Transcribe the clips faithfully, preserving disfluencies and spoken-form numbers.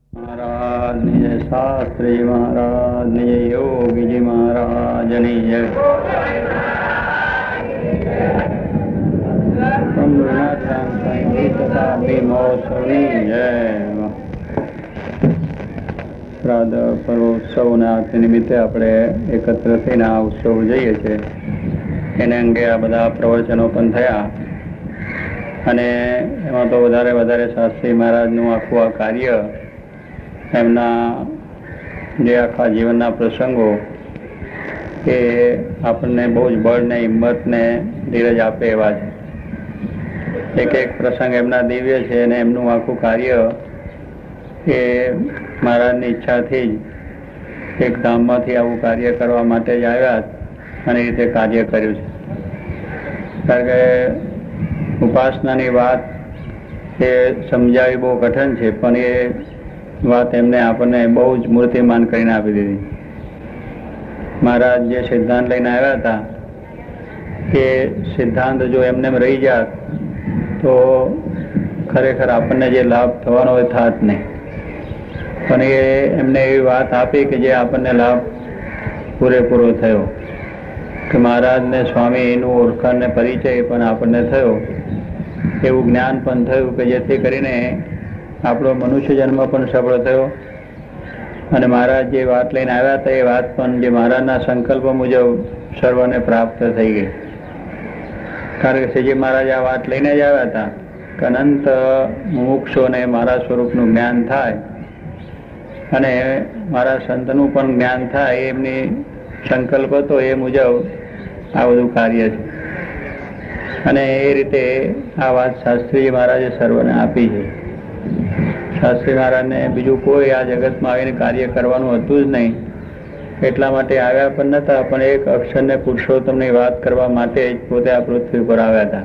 महाराज जय शास्त्री महाराज जय योगी जी महाराज जय શ્રાદ્ધ પર્વોત્સવ નિમિત્તે આપણે એકત્ર થઈને આ ઉત્સવ જઈએ છીએ. એને અંગે આ બધા પ્રવચનો પણ થયા અને એમાં તો વધારે વધારે શાસ્ત્રી મહારાજનું આખું આ કાર્ય, એમના જે આખા જીવનના પ્રસંગો એ આપણને બહુ જ બળ ને હિંમત ને ધીરજ આપે એવા છે. એક એક પ્રસંગ એમના દિવ્ય છે અને એમનું આખું કાર્ય એ મહારાજની ઈચ્છાથી જ એક ધામમાંથી આવું કાર્ય કરવા માટે જ આવ્યા અને એ રીતે કાર્ય કર્યું છે. કારણ કે ઉપાસનાની વાત એ સમજાવી બહુ કઠણ છે, પણ એ વાત એમને આપણને બહુ જ મૂર્તિમાન કરીને આપી દીધી. મહારાજ જે સિદ્ધાંત લઈને આવ્યા હતા એ સિદ્ધાંત જો એમને રહી જાત તો ખરેખર આપણને જે લાભ થવાનો હોય થાત નહીં. પણ એ એમને એવી વાત આપી કે જે આપણને લાભ પૂરેપૂરો થયો, કે મહારાજને સ્વામીનું ઓળખાણ ને પરિચય પણ આપણને થયો, એવું જ્ઞાન પણ થયું કે જેથી કરીને આપણો મનુષ્ય જન્મ પણ સફળ થયો. અને મહારાજ જે વાત લઈને આવ્યા હતા એ વાત પણ જે મહારાજના સંકલ્પ મુજબ સર્વને પ્રાપ્ત થઈ ગઈ. કારણ કે શ્રીજી મહારાજ આ વાત લઈને જ આવ્યા હતા કે અનંત મુમુક્ષોને મારા સ્વરૂપનું જ્ઞાન થાય અને મારા સંતનું પણ જ્ઞાન થાય, એમની સંકલ્પ હતો એ મુજબ આ બધું કાર્ય છે. અને એ રીતે આ વાત શાસ્ત્રીજી મહારાજે સર્વને આપી છે. શાસ્ત્રી મહારાજને બીજું કોઈ આ જગતમાં આવીને કાર્ય કરવાનું હતું જ નહીં, એટલા માટે આવ્યા પણ નતા, પણ એક અક્ષરને પુરુષોત્તમની વાત કરવા માટે જ પોતે આ પૃથ્વી પર આવ્યા હતા.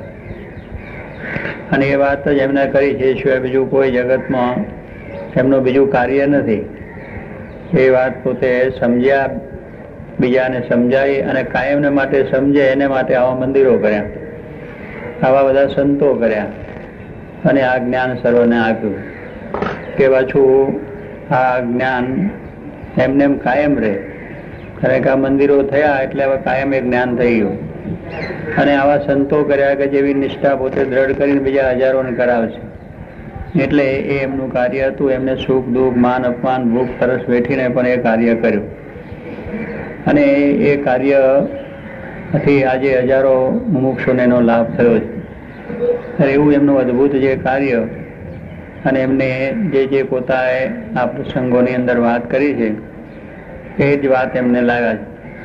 અને એ વાત જ એમને કરી છે, સિવાય બીજું કોઈ જગતમાં એમનું બીજું કાર્ય નથી. એ વાત પોતે સમજ્યા, બીજાને સમજાવી અને કાયમને માટે સમજે એને માટે આવા મંદિરો કર્યા, આવા બધા સંતો કર્યા અને આ જ્ઞાન સર્વને આપ્યું કે પાછું આ જ્ઞાન એમને એમ કાયમ રહે. કારણ કે આ મંદિરો થયા એટલે હવે કાયમ એ જ્ઞાન થઈ ગયું. અને આવા સંતો કર્યા કે જેવી નિષ્ઠા પોતે દ્રઢ કરીને બીજા હજારોને કરાવશે. એટલે એ એમનું કાર્ય હતું. એમને સુખ દુઃખ માન અપમાન ભૂખ તરસ વેઠીને પણ એ કાર્ય કર્યું. અને એ કાર્યથી આજે હજારો મુમુક્ષોને એનો લાભ થયો છે. એવું એમનું અદભુત જે કાર્ય અને એમને જે જે પોતાએ આ પ્રસંગોની અંદર વાત કરી છે એ જ વાત એમને લાગ્યા છે.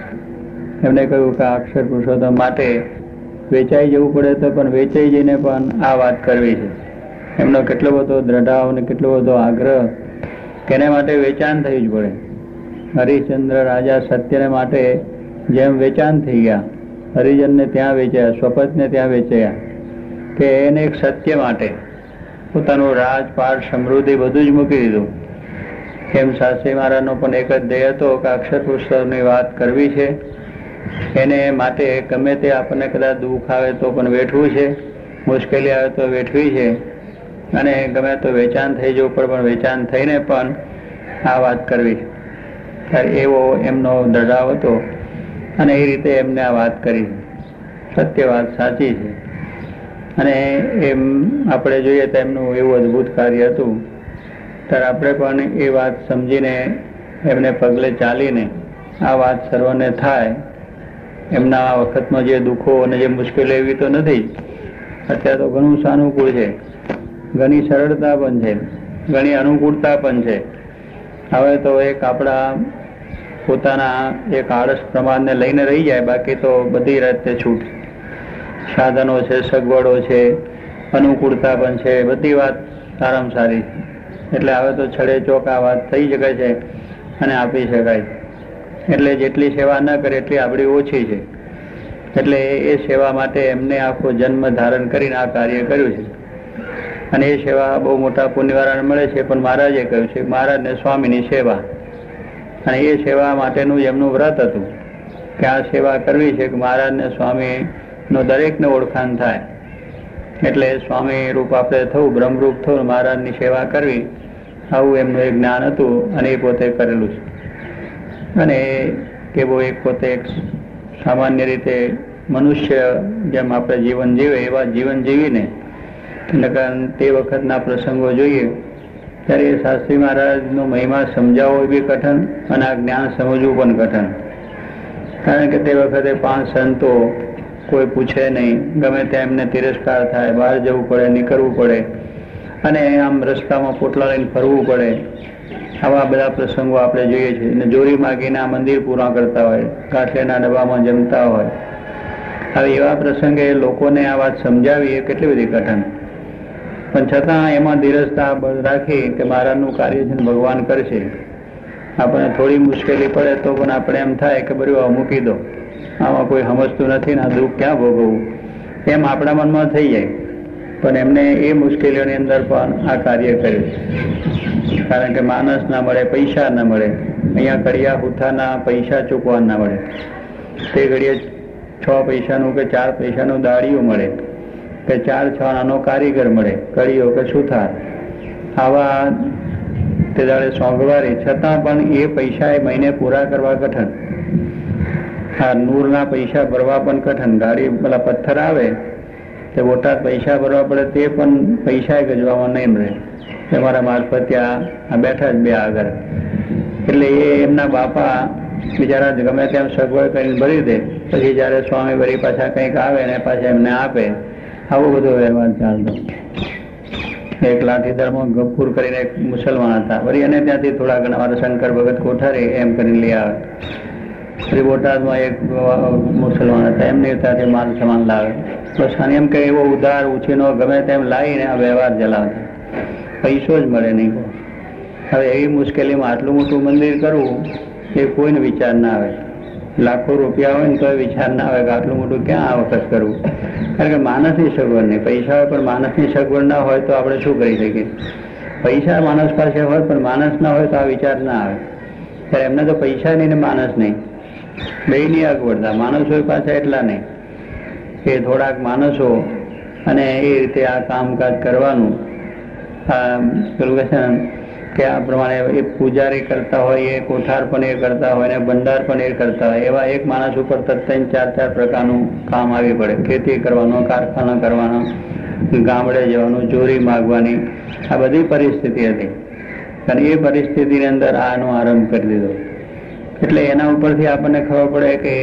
એમને કહ્યું કે અક્ષર પુરુષોત્તમ માટે વેચાઈ જવું પડે તો પણ વેચાઈ જઈને પણ આ વાત કરવી છે. એમનો કેટલો બધો દ્રઢાવ અને કેટલો બધો આગ્રહ કે એને માટે વેચાણ થયું જ પડે. હરિશ્ચંદ્ર રાજા સત્યને માટે જેમ વેચાણ થઈ ગયા, હરિજનને ત્યાં વેચાયા, સ્વપતને ત્યાં વેચાયા, કે એને એક સત્ય માટે પોતાનું રાજપાટ સમૃદ્ધિ બધું જ મૂકી દીધું. એમ શાસ્ત્રી મહારાજનો પણ એક જ ધ્યેય હતો કે અક્ષર પુરુષોત્તમની વાત કરવી છે. એને માટે ગમે તે આપણને કદાચ દુઃખ આવે તો પણ વેઠવું છે, મુશ્કેલી આવે તો વેઠવી છે, અને ગમે તો વેચાણ થઈ જવું પડે પણ વેચાણ થઈને પણ આ વાત કરવી છે. એવો એમનો દ્રઢાવ હતો અને એ રીતે એમને આ વાત કરી. સત્ય વાત સાચી છે. અને એમ આપણે જોઈએ તો એમનું એવું અદભુત કાર્ય હતું. ત્યારે આપણે પણ એ વાત સમજીને એમને પગલે ચાલીને આ વાત સર્વને થાય. એમના આ વખતમાં જે દુઃખો અને જે મુશ્કેલીઓ એવી તો નથી, અત્યારે તો ઘણું સાનુકૂળ છે, ઘણી સરળતા પણ છે, ઘણી અનુકૂળતા પણ છે. હવે તો એક આપણા પોતાના એક આળસ પ્રમાણને લઈને રહી જાય, બાકી તો બધી રીતે છૂટ. સાધનો છે, સગવડો છે, અનુકૂળતા પણ છે, બધી વાત સારામાં સારી. એટલે હવે તો છડે ચોક આ વાત થઈ શકે છે અને આપી શકાય. એટલે જેટલી સેવા ન કરે એટલી આપણી ઓછી છે. એટલે એ સેવા માટે એમને આખો જન્મ ધારણ કરીને આ કાર્ય કર્યું છે. અને એ સેવા બહુ મોટા પુણ્યવાળાને મળે છે. પણ મહારાજે કહ્યું છે મહારાજને સ્વામીની સેવા, અને એ સેવા માટેનું એમનું વ્રત હતું કે આ સેવા કરવી છે કે મહારાજને સ્વામીનો દરેકને ઓળખાણ થાય. એટલે સ્વામી રૂપ આપણે થવું, બ્રહ્મરૂપ થવું, મહારાજની સેવા કરવી આવું એમનું એક જ્ઞાન હતું અને એ પોતે કરેલું છે. અને કેવો એક પોતે એક સામાન્ય રીતે મનુષ્ય જેમ આપણે જીવન જીવે એવા જીવન જીવીને તે વખતના પ્રસંગો જોઈએ ત્યારે શાસ્ત્રી મહારાજનો મહિમા સમજાવવો બી કઠણ અને આ જ્ઞાન સમજવું પણ કઠણ. કારણ કે તે વખતે પાંચ સંતો કોઈ પૂછે નહીં, ગમે ત્યાં એમને તિરસ્કાર થાય, બહાર જવું પડે, નીકળવું પડે અને આમ રસ્તામાં પોટલા લઈને ફરવું પડે. આવા બધા પ્રસંગો આપણે જોઈએ છીએ. અને જોરી માગીને આ મંદિર પૂરા કરતા હોય, ગાંઠલેના ડબ્બામાં જમતા હોય. હવે એવા પ્રસંગે લોકોને આ વાત સમજાવી એ કેટલી બધી કઠણ, પણ છતાં એમાં ધીરજતા રાખી કે મહારાજનું કાર્ય છે ને ભગવાન કરશે. આપણને થોડી મુશ્કેલી પડે તો પણ આપણે એમ થાય કે બધું મૂકી દો, આમાં કોઈ સમજતું નથી ને આ દુઃખ ક્યાં ભોગવવું, એમ આપણા મનમાં થઈ જાય. પણ એમને એ મુશ્કેલીઓની અંદર પણ આ કાર્ય કર્યું. કારણ કે માણસ ના મળે, પૈસા ના મળે, અહીંયા કડિયા હુથાના પૈસા ચૂકવા ના મળે, તે ઘડીએ છ પૈસાનું કે ચાર પૈસાનું દાળિયું મળે કે ચાર છ નાનો કારીગર મળે, કડીઓ કે સુથાર, આવા તે દાડે સોંગવારી. છતાં પણ એ પૈસા એ મહિને પૂરા કરવા કઠણ. હા, નૂરના પૈસા ભરવા પણ કઠણ. ગાડી પેલા પથ્થર આવે તે મોટા પૈસા ભરવા પડે, તે પણ પૈસા ગજવામાં નહીં મળે. તમારા મારફત ત્યાં બેઠા જ બે આગળ. એટલે એ એમના બાપા બિચારા ગમે તેમ સગવડ કરીને ભરી દે, પછી જયારે સ્વામી વળી પાછા કંઈક આવે ને પાછા એમને આપે. આવો બધો વ્યવહાર ચાલતો. એક લાઠીદરમાં ગફૂર કરીને એક મુસલમાન હતા, વળી એને ત્યાંથી થોડા ઘણા મારા શંકર ભગત કોઠારી એમ કરીને લઈ આવે. શ્રી બોટાદમાં એક મુસલમાન હતા, એમને ત્યાંથી માલ સામાન લાવે. બસ એમ કે એવો ઉધાર ઉછીનો ગમે તેમ લાવીને આ વ્યવહાર ચલાવતા, પૈસો જ મળે નહીં. હવે એવી મુશ્કેલીમાં આટલું મોટું મંદિર કરવું એ કોઈને વિચાર ના આવે. લાખો રૂપિયા હોય ને તો વિચાર ના આવે કે આટલું મોટું ક્યાં આ વખત કરવું. કારણ કે માણસની સગવડ નહીં, પૈસા હોય પણ માણસની સગવડ ના હોય તો આપણે શું કરી શકીએ. પૈસા માણસ પાસે હોય પણ માણસ ના હોય તો આ વિચાર ના આવે. ત્યારે એમને તો પૈસા નહીં ને માણસ નહીં, બેયની અગવડતા. માણસો પાછા એટલા નહીં કે થોડાક માણસો અને એ રીતે આ કામકાજ કરવાનું. પેલું કહે છે કે આ પ્રમાણે એ પૂજારી કરતા હોય, એ કોઠાર પણ એ કરતા હોય ને ભંડાર પણ એ કરતા હોય. એવા એક માણસ ઉપર ત્રણ ચાર ચાર પ્રકારનું કામ આવી પડે. ખેતી કરવાનો, કારખાના કરવાનો, ગામડે જવાનું, ચોરી માગવાની, આ બધી પરિસ્થિતિ હતી. અને એ પરિસ્થિતિની અંદર આનો આરંભ કરી દીધો. એટલે એના ઉપરથી આપણને ખબર પડે કે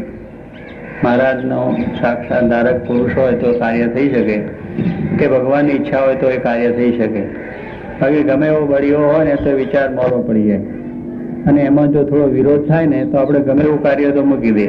મહારાજનો સાક્ષાત ધારક પુરુષ હોય તો કાર્ય થઈ શકે, કે ભગવાનની ઈચ્છા હોય તો એ કાર્ય થઈ શકે. બાકી ગમે એવો બળીઓ હોય ને તો વિચાર મોડો પડી જાય. અને એમાં જો થોડો વિરોધ થાય ને તો આપણે ગમે એવું કાર્ય તો મૂકી દઈએ.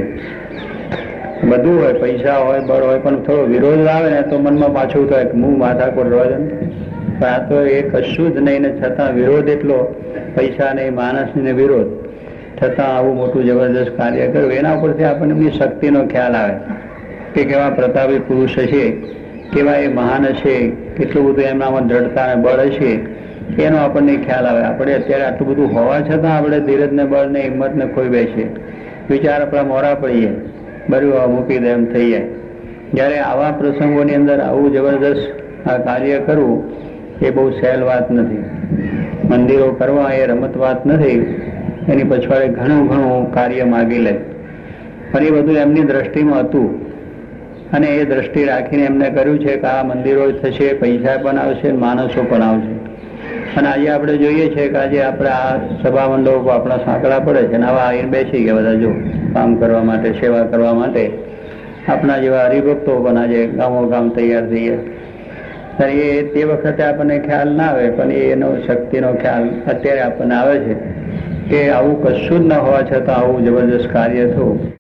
બધું હોય, પૈસા હોય, બળ હોય, પણ થોડો વિરોધ આવે ને તો મનમાં પાછું થાય કે હું માથાકોટ રહો છે. પણ આ તો એ કશું જ નહીં ને છતાં વિરોધ એટલો, પૈસા નહીં, માણસ ને વિરોધ, છતાં આવું મોટું જબરદસ્ત કાર્ય કર્યું. એના ઉપરથી આપણને એમની શક્તિનો ખ્યાલ આવે કે કેવા પ્રતાપી પુરુષ હશે, કેવા એ મહાન હશે, કેટલું બધું એમનામાં દ્રઢતા અને બળ હશે, એનો આપણને ખ્યાલ આવે. આપણે અત્યારે આટલું બધું હોવા છતાં આપણે ધીરજને, બળને, હિંમતને ખોઈ બેસીએ, વિચાર આપણા મોડા પડીએ, બધું મૂકી દે એમ થઈ જાય. જ્યારે આવા પ્રસંગોની અંદર આવું જબરદસ્ત આ કાર્ય કરવું એ બહુ સહેલ વાત નથી. મંદિરો કરવા એ રમત વાત નથી. એની પછવાડે ઘણું ઘણું કાર્ય માગી લે. પણ એ બધું એમની દ્રષ્ટિમાં હતું અને એ દ્રષ્ટિ રાખીને એમને કર્યું છે કે આ મંદિરો થશે, પૈસા પણ આવશે, માણસો પણ આવશે. અને આજે આપણે જોઈએ છીએ કે આજે આપણે આ સભા મંડપો આપણા સાંકળા પડે છે ને આવા આવીને બેસી ગયા બધા, જો કામ કરવા માટે, સેવા કરવા માટે. આપણા જેવા હરિભક્તો પણ આજે ગામો ગામ તૈયાર થઈ ગયા. એ તે વખતે આપણને ખ્યાલ ના આવે, પણ એનો શક્તિનો ખ્યાલ અત્યારે આપણને આવે છે કે આવું કશું જ ન હોવા છતાં આવું જબરદસ્ત કાર્ય થયું.